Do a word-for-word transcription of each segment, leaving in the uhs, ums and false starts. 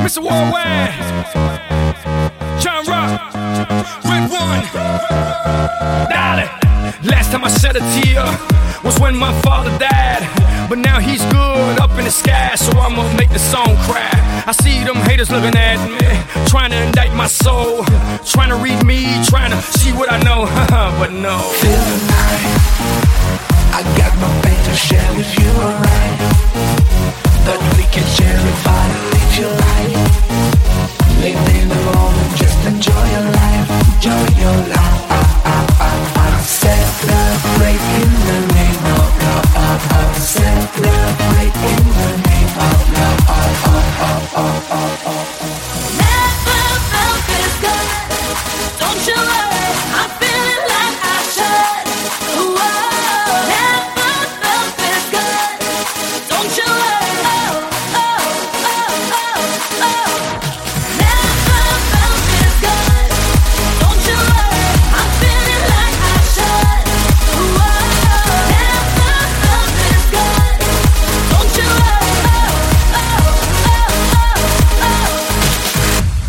Mister Worldwide, John Rock, Red One, Dolly. Last time I shed a tear was when my father died, but now he's good up in the sky, so I'ma make the song cry. I see them haters looking at me, trying to indict my soul, trying to read me, trying to see what I know, but no. Feel the night, I got my pain to share with you, alright? That we can share if I lead you right. Live in the moment, just enjoy your life, enjoy your life. Celebrate in the name of love. Celebrate in the name of love. Never felt this good. Don't you worry, I'm feeling like I should. Whoa. Never felt this good. Don't you worry. Oh, oh, oh, oh, oh. Never felt this good. Don't you worry, I'm feeling like I should. Whoa. Never felt this good. Don't you worry. Oh, oh, oh, oh, oh.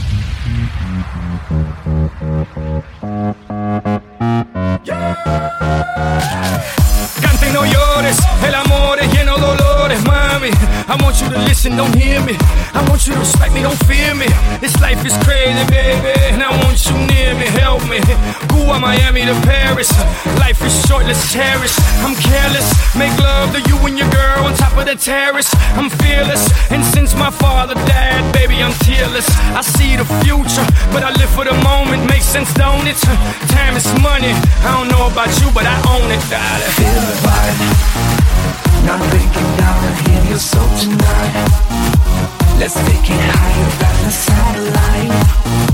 Cante, no llores, el amor es lleno de dolores, mami. I want you to listen, don't hear me. I want you to respect me, don't fear me. This life is crazy, baby, and I want you near me, help me. Cuba, Miami to Paris. Life is short, let's cherish. I'm careless, make love to you and your girl on top of the terrace. I'm fearless, and since my father died, baby, I'm tearless. I see the future, but I live for the moment. Makes sense, don't it? Time is money. I don't know about you, but I own it, darling. Feel the vibe, not breaking down and hear your soul tonight. Let's take it higher than the satellite.